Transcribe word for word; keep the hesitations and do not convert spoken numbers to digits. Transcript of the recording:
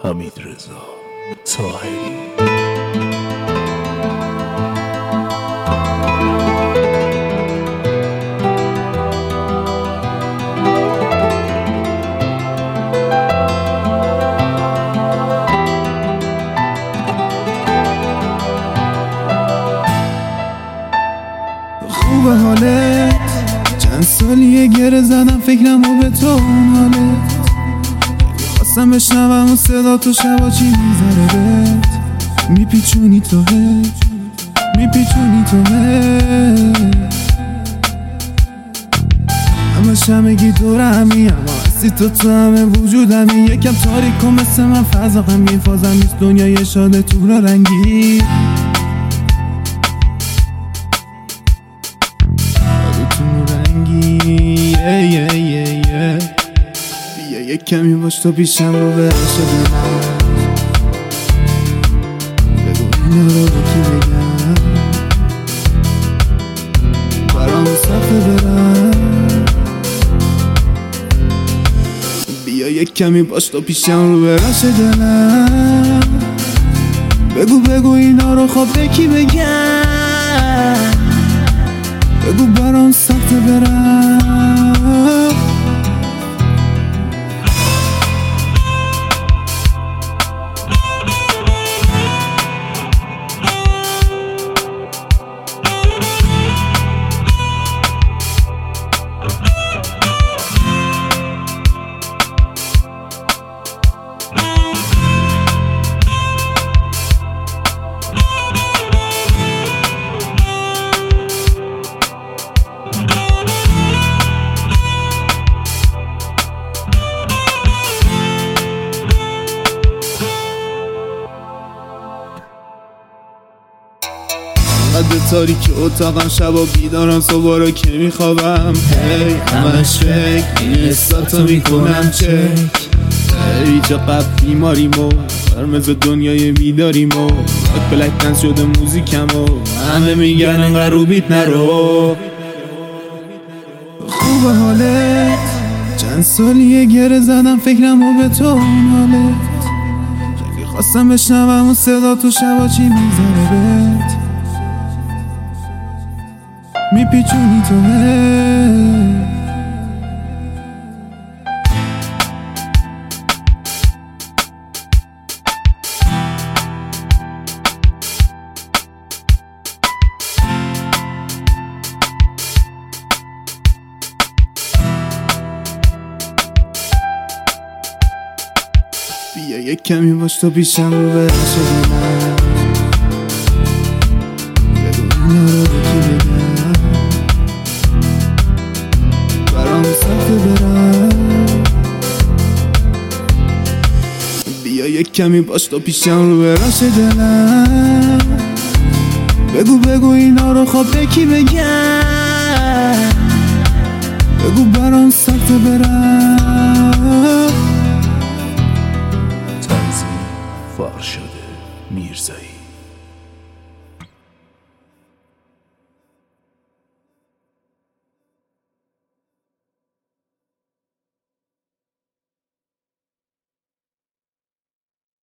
حمیدرضا طاهری. خوبه حالت، چند سالیه گره زدم فکرمو به تو اون حالت. خواستم بشنوم اون صدا تو شبا چی میذاره بهت. میپیچونی تو هت، میپیچونی تو هت. همش همگی دورمی، اما هستی تو تو همه وجودمی. یکم تاریک کن مثل من، فضا غمگین فازم نیست دنیای شاده تو را رنگی. بیا یک کمی باش تو پیشم رو به عشق دلم. بگو اینا رو به کی بگم، برام صفحه برم. بیا یک کمی باش تو پیشم رو به عشق دلم. بگو بگو اینا رو خب به کی بگم، بگو برام سخته برم. به تاریک اتاقم شبا بیدارم صبح که میخوابم. هی همش فکر این قصاتو میکنم چک. هی چقدر بیماریمو قرمز دنیای بیداریمو. باک بلک دنس شده موزیکمو، همه میگن انقدر رو بیت نرو. خوبه حالت، چند سالیه گره زدم فکرمو به تو اون حالت. خیلی خواستم بشنوم اون صدا تو شبا چی میذاره بهت. میپیچونی تو هت. بیا یک کمی باش تو پیشم رو به عشق دلم. بگو اینا رو به کی بگم، برام سخته برم. بیا یک کمی باش تو پیشم رو به عشق دلم. بگو بگو اینا رو خب به کی بگم، بگو برام سخته برم. تنظیم فرشاد میرزایی.